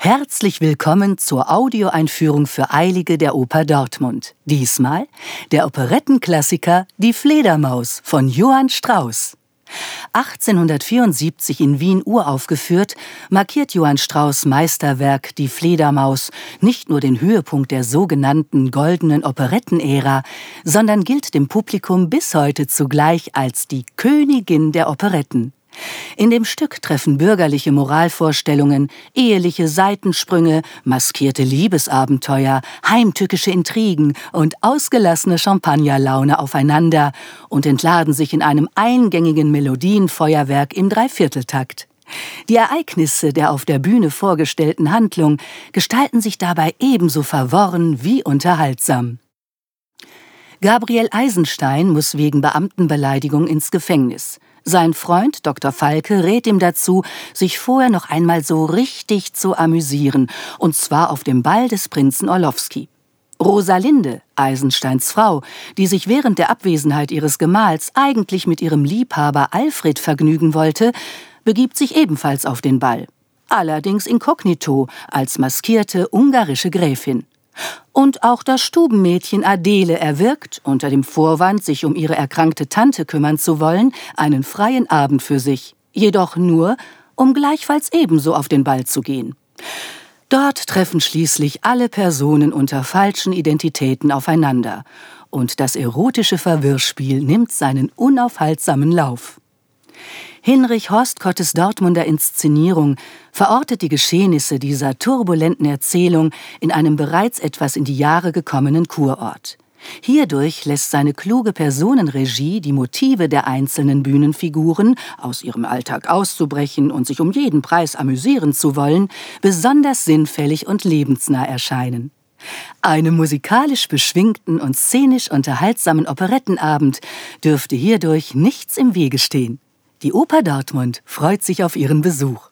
Herzlich willkommen zur Audioeinführung für Eilige der Oper Dortmund. Diesmal der Operettenklassiker Die Fledermaus von Johann Strauss. 1874 in Wien uraufgeführt, markiert Johann Strauss' Meisterwerk Die Fledermaus nicht nur den Höhepunkt der sogenannten goldenen Operettenära, sondern gilt dem Publikum bis heute zugleich als die Königin der Operetten. In dem Stück treffen bürgerliche Moralvorstellungen, eheliche Seitensprünge, maskierte Liebesabenteuer, heimtückische Intrigen und ausgelassene Champagnerlaune aufeinander und entladen sich in einem eingängigen Melodienfeuerwerk im Dreivierteltakt. Die Ereignisse der auf der Bühne vorgestellten Handlung gestalten sich dabei ebenso verworren wie unterhaltsam. Gabriel Eisenstein muss wegen Beamtenbeleidigung ins Gefängnis. Sein Freund Dr. Falke rät ihm dazu, sich vorher noch einmal so richtig zu amüsieren, und zwar auf dem Ball des Prinzen Orlowski. Rosalinde, Eisensteins Frau, die sich während der Abwesenheit ihres Gemahls eigentlich mit ihrem Liebhaber Alfred vergnügen wollte, begibt sich ebenfalls auf den Ball. Allerdings inkognito, als maskierte ungarische Gräfin. Und auch das Stubenmädchen Adele erwirkt, unter dem Vorwand, sich um ihre erkrankte Tante kümmern zu wollen, einen freien Abend für sich. Jedoch nur, um gleichfalls ebenso auf den Ball zu gehen. Dort treffen schließlich alle Personen unter falschen Identitäten aufeinander. Und das erotische Verwirrspiel nimmt seinen unaufhaltsamen Lauf. Hinrich Horstkottes Dortmunder Inszenierung verortet die Geschehnisse dieser turbulenten Erzählung in einem bereits etwas in die Jahre gekommenen Kurort. Hierdurch lässt seine kluge Personenregie die Motive der einzelnen Bühnenfiguren, aus ihrem Alltag auszubrechen und sich um jeden Preis amüsieren zu wollen, besonders sinnfällig und lebensnah erscheinen. Einem musikalisch beschwingten und szenisch unterhaltsamen Operettenabend dürfte hierdurch nichts im Wege stehen. Die Oper Dortmund freut sich auf Ihren Besuch.